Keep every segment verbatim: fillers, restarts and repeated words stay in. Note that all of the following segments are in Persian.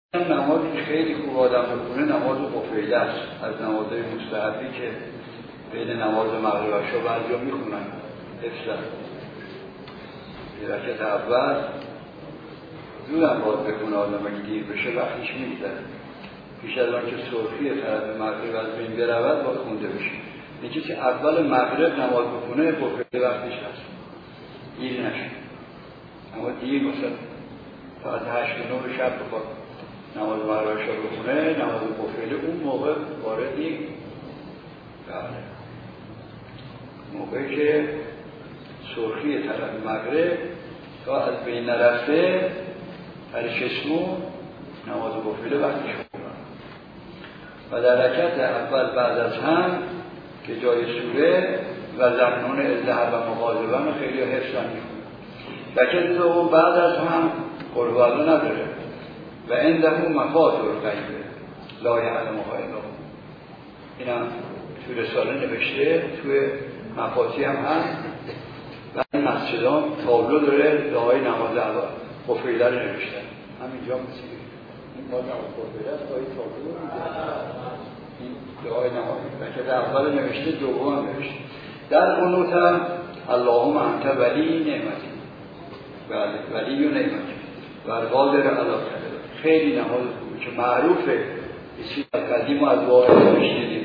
نمازی خیلی خوب آدم بکنه نماز قفیله است، از نمازهای مستحبی که بین نماز مغرب و عشا بعضیا میخونن حفظن. یه رکعت اول زودم باید بخونه آدم اگه دیر بشه وقتش میگذره، پیش از آن که سرخی طرف مغرب از بین برود باید خونده بشه. یکی که اول مغرب نماز بخونه قفیله وقتش هست، دیر نشه. اما دیر مثلا ساعت هشت و نه شب بخواد نماز مغرب عشا بخونه، نماز قفیله اون موقع واردی بله موقعی که سرخی طرف مغرب تا از بین نرفته هر چشمو نماز قفیله وقتش بخونه. و در رکعت اول بعد از هم که جای سوره و زمنون ازدهر و مغاضبان خیلی حفظن میخونه. رکعت دوم بعد از هم قربالا نداره و عنده مفاتیح الغیب لا یعلمها الا هو. اینم توی رساله نوشته، توی مفاتیح هم هست. و این مسجدان تابلو داره دعای نماز اول قفیله رو نوشتن همینجا مثل این باز نماز قفیله است، دعای تابلو این دعای نماز رکعت اول نوشته، دوم هم نوشته. در قنوت هم اللهم انت ولی نعمتی ولی و نعمتی و القادر علی کذا. خیلی نماز خوبه که معروفه، چیزی از قدیم و از واقع نوشتیدیم.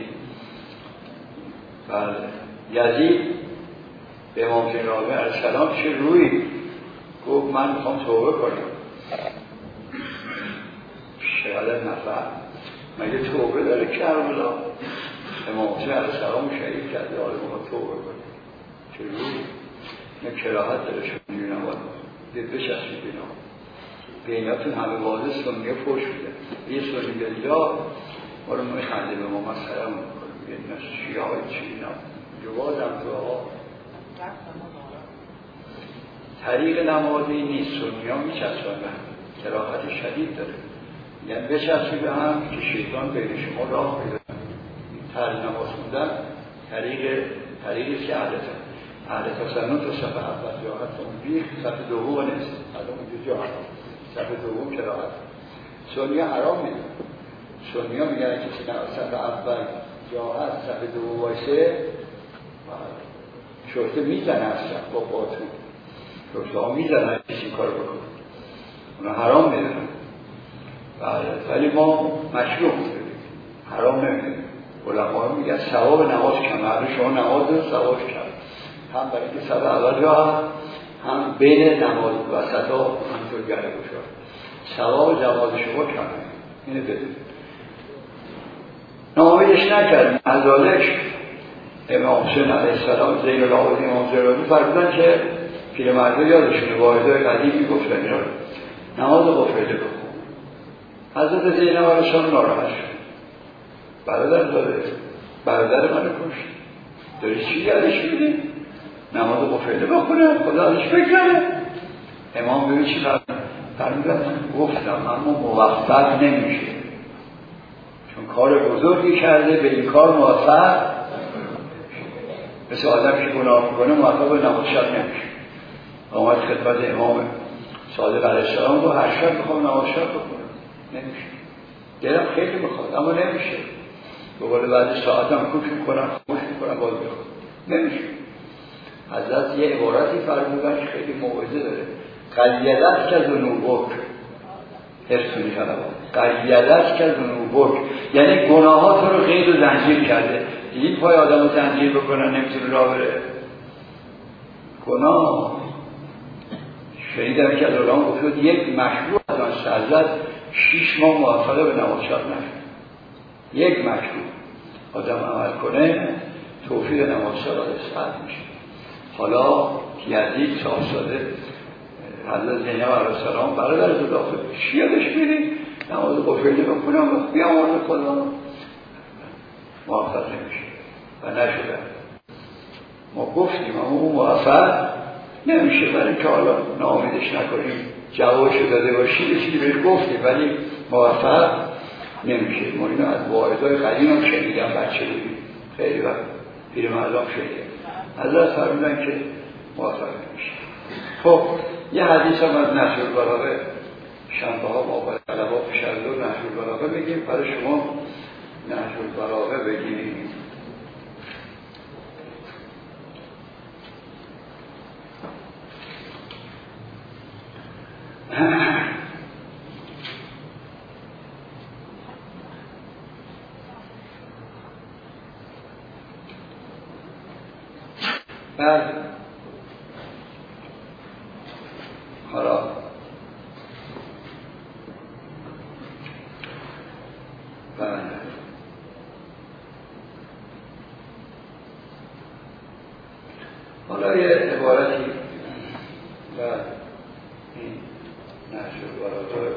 بله یزید به امام حسین راغب علیه السلام چه روی گفت من میخوام توبه کنم. شهادت نفر مگه توبه داره کربلا؟ امام حسین علیه السلام شهید کرده، حالا میخوام توبه کنم چه روی؟ نه کراهت داره شما نماز دید بچسبید اینا بیناتون همه واضح سنیه پوش بوده. یه سنی بلجا ما رو میخنده به ما مسخره میکنه، میگه اینا شیعه های چی اینا جواز هم تو ها طریق نمازی نیست. سنی ها میچسبن به هم، کراهت شدید داره، یعنی بچسبی به هم که شیطان بین شما راه میده. طریق نماز خوندن طریق طریقی که عادتا اهل تسنن تو صفحه اول جاهت تنبیه، صفحه دوم نیست، الان اونجا جاهت صفحه دوم کراهت. سنی ها حرام میدن، سنی ها میگن کسی نه صفحه اول جاهت صفحه دوم وایسه شرطه میزنه اصلا با باتون شرطه ها میزنه کسی کار بکن، اونا حرام میدن. ولی ما مشروع میدونیم، حرام نمیدونیم. علما میگن ثواب نماز کمه، شما نماز رو ثواب کم هم برای که صفحه اول جا هم بین نماز وسط ها همطور گره بشار ثواب جواز شما کمه. اینه بدونید نامهش نکردیم. ازالک امام حسین علیه السلام زین العابدین امام زرانی فرمودن که پیرمردا یادشونه واحدهای قدیمی گفتن اینا رو نماز قفیله بخون. حضرت زینب علیه السلام ناراحت شد، برادر داره برادر منو کشت، داری چی یادش میدی؟ نماز قفیله بخونه، خدا ازش بگذره. امام ببین چی فرمودن؟ گفتم اما موفق نمیشه، چون کار بزرگی کرده به این کار موفق مثل آدم که گناه میکنه موفق به نماز شب نمیشه. آمد خدمت امام صادق علیه السلام با هر شب میخوام نماز شب بکنم، نمیشه. دلم خیلی میخواد اما نمیشه. به قول بعد ساعتم کوک میکنم خوش میکنم باز بخوام، نمیشه. حضرت یه عبارتی فرمودن که خیلی موعظه داره. قلیدت که ذنوبک حرصونی طلبان قلیدت که ذنوبک، یعنی گناهات رو قید و زنجیر کرده. دیدید پای آدم رو زنجیر بکنن نمیتونه راه بره. گناه شنیدم که از علما گفت یک مشروع از آن سرزد شیش ماه موفقه به نماز شب نشد. یک مشروع آدم عمل کنه توفیق نماز شب ساعت میشه. حالا یزید شاهزاده حضرت زینب علیه السلام برادر رو داخل شیادش میدی نماز قفیله بکنم بیام آرد خدا موفق نمیشه و نشده. ما گفتیم اما اون موفق نمیشه، برای که حالا ناامیدش نکنیم، جوابشو داده باشید چیزی بهش گفتیم ولی موفق نمیشه. ما اینو از واعظای قدیم هم شنیدم، بچه بودیم خیلی وقت پیر مردم شنیدم حضرت فرمودن که موفق نمیشه. خب یه حدیث هم از نصر البلاغه شنبه ها ما باید طلبا پیش از دور البلاغه بگیم، برای شما نهج البلاغه بگیم. بعد حالا بعد حالا یه عبارتی و این نهج البلاغه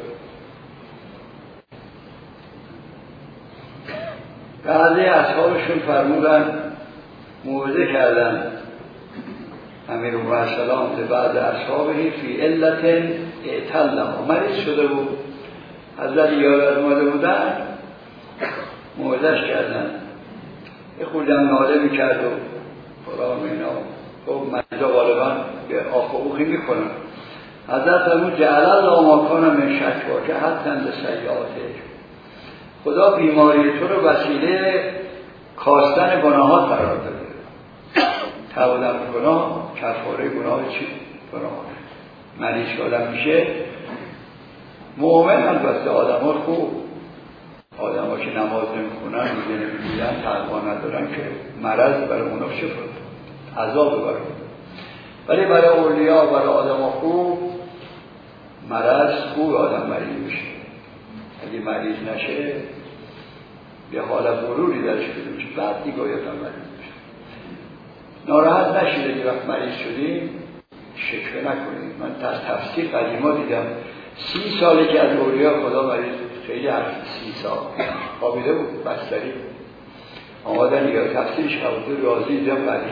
بعضی اصحابشون فرمودن، موعظه کردن امیرالمرسلان به بعض اصحابه فی علت اعتلهم، مریض شده بود، حضرت یادت اومده بودن، موعظه‌اش کردن، یه خورده هم ناله میکرد و فلان و اینا. خب مریضا غالبا به آخ و اوخی میکنن. حضرت فرمود جعل الله ما کان من شکوا که حتی به سیئاته، خدا بیماری تو رو وسیله کاستن گناهات قرار داده. توادم گناه کفاره گناه چی؟ گناه مریض که آدم میشه مؤمن، البته آدم ها خوب، آدم ها که نماز نمیخونن میگه نمیگوین تقوا ندارن که مرض برای اونا شفا عذاب برای، ولی برای اولیا برای آدم ها خوب مرض خوب، آدم مریض میشه. اگه مریض نشه یه حالت مروری درش بده میشه، بعد دیگه آیت هم مریض میشه. ناراحت نشید اگه وقت مریض شدیم شکوه نکنید. من از تفسیر قدیما دیدم سی ساله که از اولیا خدا مریض بود، خیلی حرف، سی سال خوابیده بود بستری، آمادن دیگه تفسیرش قبوده راضی دیدم قدیم.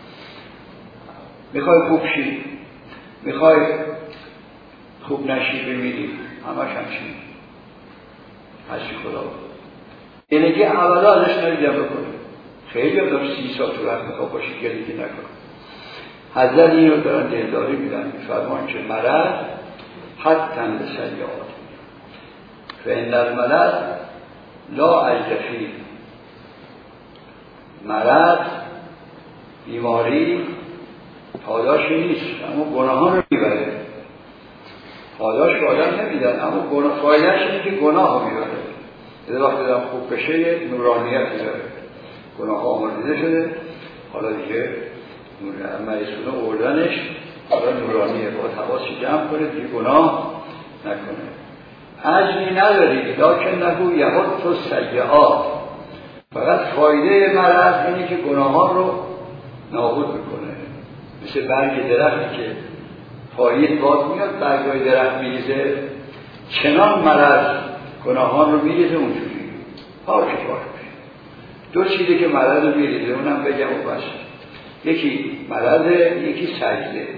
میخوای خوب شی، میخوای خوب نشی بمیری، همش همشی هشی خدا بود. اینه که اولا ازش ندیدم بکنه، خیلی هم داشت سی سال تو رفت میخواب باشی گلیگی نکن. حضرت این رو دارن دلداری میدن، میفرمان که مرض حتی به سیئات فإن المرض لا عیب فیه، مرض بیماری پاداشی نیست، اما گناهان رو میبره. پاداش به آدم نمیدن، اما گناه فایدهش اینه که گناه رو میبره. یه وقتی دارم خوب بشه یه نورانیت داره، گناه ها آمرزیده شده، حالا دیگه مریضونه اردنش حالا نورانیه، با حواسی جمع کنه دیگه گناه نکنه. عجمی نداری لیکن نگو یهود تو سیئات، فقط فایده مرض اینه که گناهان رو نابود میکنه. مثل برگ درختی که پایین باد میاد برگای درخت میریزه، چنان مرض گناهان رو میریزه اونجوری پاک پاک میشه. دو چیزی که مرض رو میریزه اونم بگم و بس، یکی مرض، یکی سجده.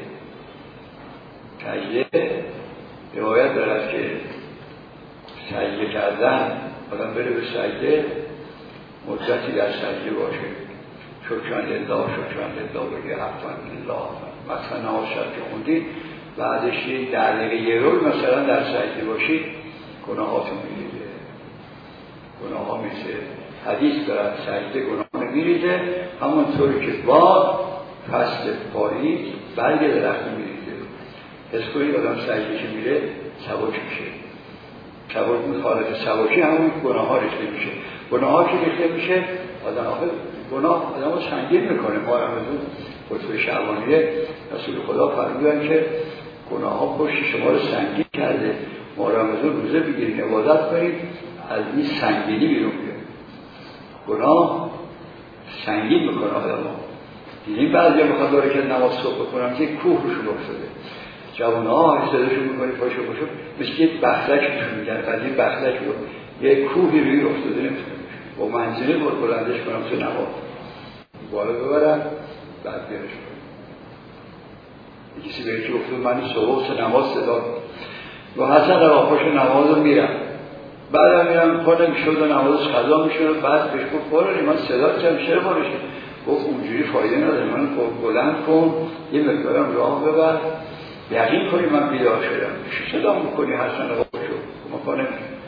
سجده روایت دارد که سجده کردن آدم بره به سجده مدتی در سجده باشه، شکران لله شکران لله بگه حفظان لله، مثلا نماز شب که خوندید بعدش در دقیقه یه رول مثلا در سجده باشید گناهاتون میریزه. گناه ها مثل حدیث دارد سجده گناه میریزه، همونطوری که باد فصل پاییز برگ درخت میریزه. حس کنید آدم سجده که میره سبک میشه، سبک اون حالت سبکی همون گناه ها ریخته میشه. گناه ها که ریخته میشه آدم آخه گناه آدم رو سنگین میکنه. ما رمضان خطبه شعبانیه رسول خدا فرمودن که گناه ها پشت شما رو سنگین کرده، ما رمضان روزه بگیرید عبادت کنید از این سنگینی بیرون بیاد. گناه سنگین میکنه آدم ها. دیدیم بعضی میخواد داره که نماز صبح بکنم که کوه روشون افتاده، جوانه ها استداشون میکنی پاشو پاشو مثل یک بخلک میشون میگن، قدیم بخلک رو یک کوهی روی افتاده نمیتونه با منزله بود بلندش کنم تو نماز بالا ببرم بعد بیارش کنم. کسی به یکی افتاد من صبح نماز صدا و حسن در آفاش نماز رو میرم، بعد هم میرم خودم شد و نمازش قضا میشون، بعد بهش گفت بارانی من صدا کم چرا بارشی گفت اونجوری فایده نداره، من بلند کن یه مقدارم راه ببر یقین کنی من بیدار شدم. صدا میکنی حسن آفاشو مکانه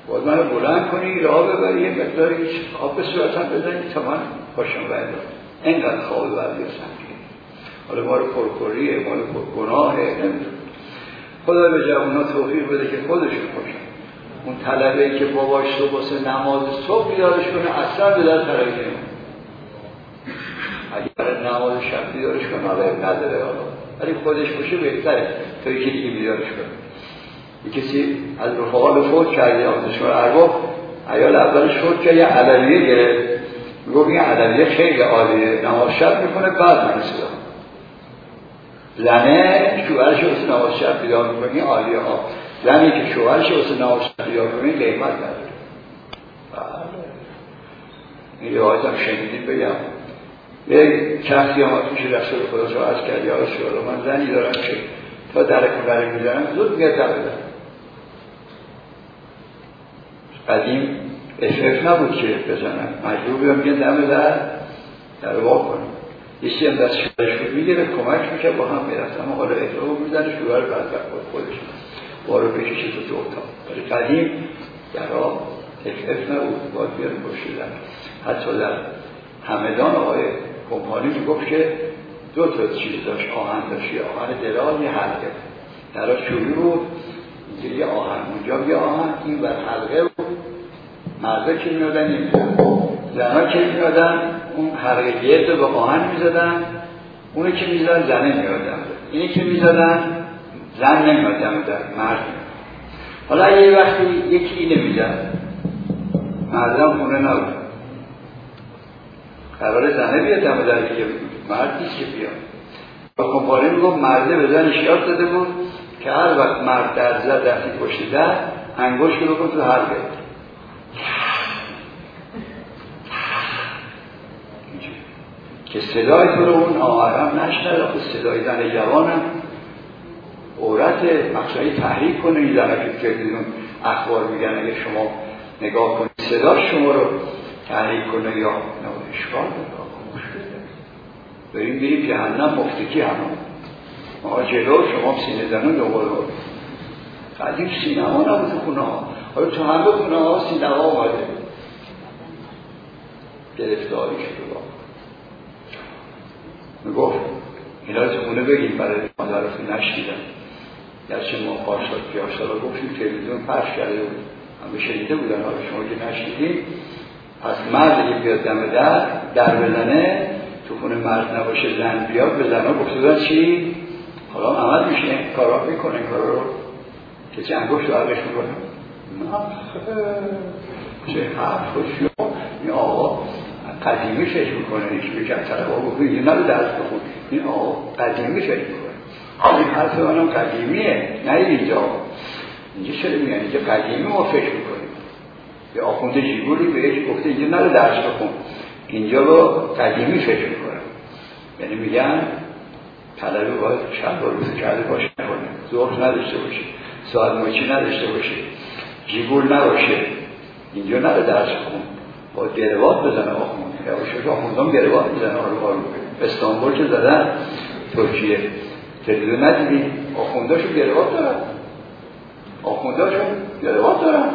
باید من رو بلند کنی، راه ببری، یه مقداری آب به صورتم بزنی تا من باشم بردم. اینقدر خواب بردیستم که حالا ما رو پرکریه، ما رو پرگناهه، نمیدونم. خدا به جوانها توفیق بده که خودشون باشن. اون طلبه‌ای که باباش صبح واسه نماز صبح بیدارش کنه اصلا به در طلبی نمید. اگه برای نماز شب بیدارش کنه حالا نداره حالا، ولی خودش باشه بهتره تا یکی دیگه بیدارش کنه. یه کسی از رفقا فوت کرده، آموزشگاه ارباب عیال اولش فوت کرد، یه علویه گرفت، میگفت این علویه خیلی عالیه، نماز شب میکنه بعد من صدا زنه شوهرش واسه نماز شب بیدار میکنه، این عالیه ها. زنی که شوهرش واسه نماز شب بیدار کنه قیمت نداره. این روایت هم شنیدید بگم. یه کسی هم توش رسول خدا رو عرض کرد، یا رسول الله من زنی دارم که تا درک برای میزنم زود میگه در بدم. قدیم اشرف نبود که بزنم، مجبور بودم میگه دم در در وا کنم. یکی هم دست شوهرش رو میگیره کمک میشه با هم میرفت، اما حالا احترام میزنه شوهر بعد خود خودش بارو پیشش تو اتاق. ولی قدیم درها اشرف نبود، باید بیارم باشیدن. حتی در همدان آقای کمپانی میگفت که دو تا چیز داشت، آهن داشت، یه آهن دراز، یه حلقه. درها چوبی بود، یه آهن اونجا، یه آهن این بر حلقه بود. مرده که میادن این زنها که میادن اون حلقه گرد رو به آهن میزدن، اونی که میزدن زنه میادن، اینی که میزدن زن نمیادن در مرد. حالا یه وقتی یکی اینه میزد مردم خونه نبود، قرار زنه بیاد دم در دیگه مرد نیست که بیاد. با کمپانی میگفت مرده به زنش یاد داده بود که هر وقت مرد در زد دستی پشت در انگشت رو کن تو حلقه، که صدای تو رو اون آهرم نشنه، که صدای زن جوانم عورت مقصدی تحریک کنه. این زنه که تلویزیون اخبار میگن اگه شما نگاه کنید صدا شما رو تحریک کنه یا اشکال بده، بریم بریم جهنم مفتکی همون ما جلو شما سینه زنون دوباره قدیم سینما نبود تو خونه ها، حالا تو همه خونه ها سینما آمده گرفتاری شده. میگفت اینا تو خونه بگیم برای مادرتون نشنیدن، گرچه ما پارسال پیاشتا رو گفتیم تلویزیون پخش کرده بود همه شنیده بودن، حالا شما که نشنیدیم. پس مرد که بیاد دم در در بزنه، تو خونه مرد نباشه زن بیاد به زنها گفتن چی؟ حالا عمل میشه این کارا میکنه، این کارا رو که چه انگشت رو عرقش میکنه چه حرف شما این آقا قدیمی فکر میکنه، هیچ بکن طرف ها گفت این نبود درست بخون، این آقا قدیمی فکر میکنه. این حرف منم قدیمیه، نه اینجا اینجا چرا میگن اینجا قدیمی ما فکر میکنیم. یه آخونده جیبوری بهش گفته اینجا نبود درست بخون، اینجا رو قدیمی فکر میکنه. یعنی میگن طلبه باید شب رو روز کرده باشه نکنه، ظهر نداشته باشه، ساعت موچی نداشته باشه، جیبول نباشه، اینجا نره درس خون، باید گروات بزنه آخوند. یواشاش آخوندام گروات بزنه آرو آرو. استانبول که زدن ترکیه تلویزیون ندیدی آخونداشون گروات دارن، آخونداشون گروات دارن.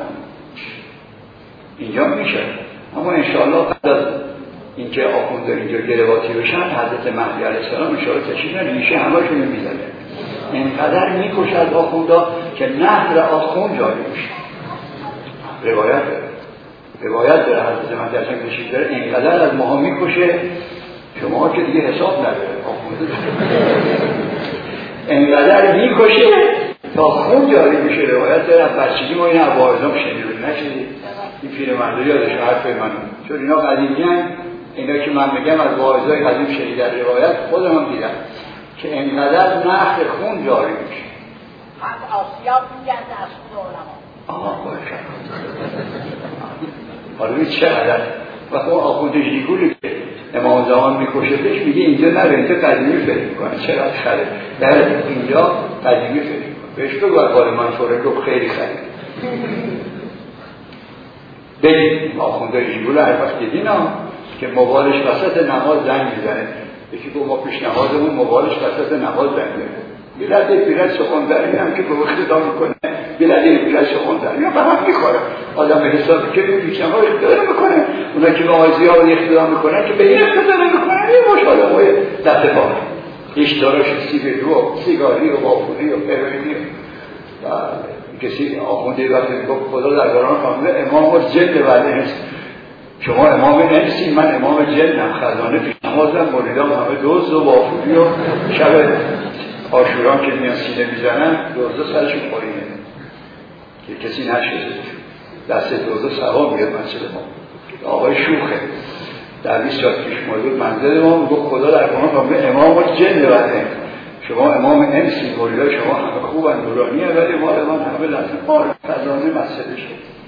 اینجا میشه، اما انشاءالله قبل از اینکه آخونده اینجا گرواتی بشن حضرت مهدی علیه السلام اشاره تشریف ریشه همه‌شون میزنه. اینقدر میکشد آخوندا که نهر آخوند جاری میشه. روایت داره، روایت داره حضرت مهدی علیه السلام تشریف داره اینقدر از ماها میکشه شما که دیگه حساب نداره. آخونده اینقدر میکشه تا خون جاری میشه. روایت داره از بچگی ما این عوارضام شنیدیم نشدید؟ این پیرمرد یادش حرف منو، چون اینا قدیمیان، اینا که من میگم از واعظای قدیم شنیدن روایت خودم هم دیدم که اینقدر نهر خون جاری میشه. از آسیاب میگن از خود علما. آها باشه. حالا این چقدر وقت اون آخونده جیگولی که امام زمان میکشتش میگه اینجا نره، اینجا قدیمی فکر میکنه. چقدر خره در اینجا قدیمی فکر میکنه. بهش بگو بار من فوره رو خیلی خره بگید آخونده جیگول هر وقت دیدین ها که موبایلش وسط نماز زنگ میزنه. یکی گفت ما پیش نمازمون موبایلش وسط نماز زنگ میزنه. بیلده بیلده سخندری هم که به وقت دا میکنه بیلده بیلده سخندری یا به هم میخوره. آدم به حسابی که این بیچنه ها اقتدار میکنه، اونا که به آیزی ها اقتدار میکنن که به این اقتدار میکنن، یه مشاهده های دست پاک اشتراش سیگاری و سیگاری و بافوری و پروینی و کسی آخونده وقتی میگفت خدا در دوران فهمیده امام و جن و انس، شما امام انسی من امام جنم، خزانه پیش نمازم، مریدام همه دوز و بافوری و شب آشوران که میان سینه میزنن دوزه سرشون پایینه که کسی نشده دست دوزه سوا میاد مسجد ما. آقای شوخه در بیست سال پیش موجود منزل ما میگفت خدا در دوران فهمیده امام و جن و انس، شما امام انسی مریدا شما همه خوبن نورانیه ولی ما من همه لحظه بار خزانه مسجدش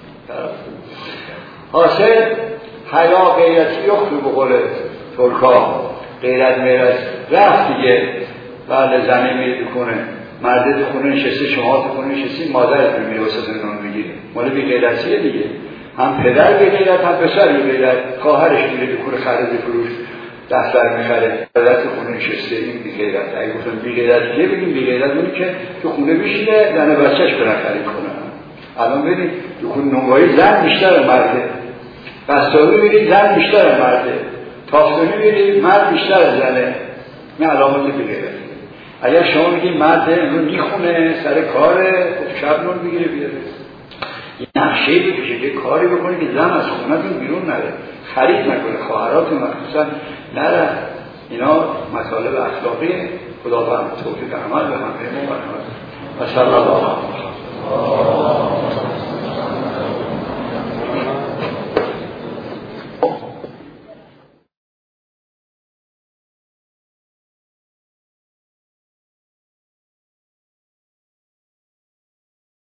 حاصل حیا غیرتی یخلو به قول ترکا غیرت میرد رفت دیگه. بله زنه میره کنه مرده تو خونه نشسته، شما تو خونه نشستی، مادرت رو میره واسه نون میگیره، مال بی غیرتیه دیگه. هم پدر بی غیرت هم پسر بی غیرت، خواهرش میره تو خونه خرید فروش دفتر میخره، پدر تو خونه نشسته، این بی غیرت. اگه گفتم بی غیرت که بگیم بی غیرت اونی که تو خونه بشینه زن بچه‌ش برن خرید کنه. الان ببین تو خونه نونوایی زن بیشتر مرده، قصابی میری زن بیشتر مرده، تافتونی میری مرد بیشتر زنه. این علامت بی غیرت. اگر شما میگید مرد امروز میخونه سر کاره، خب شب نون میگیره بیاره، این نقشه بکشه یه کاری بکنه که زن از خونه‌تون بیرون نره، خرید نکنه، خواهراتون مخصوصا نره. اینا مطالب اخلاقی. خدا به توفیق عمل به همه ما برکت. و صلی الله علیه و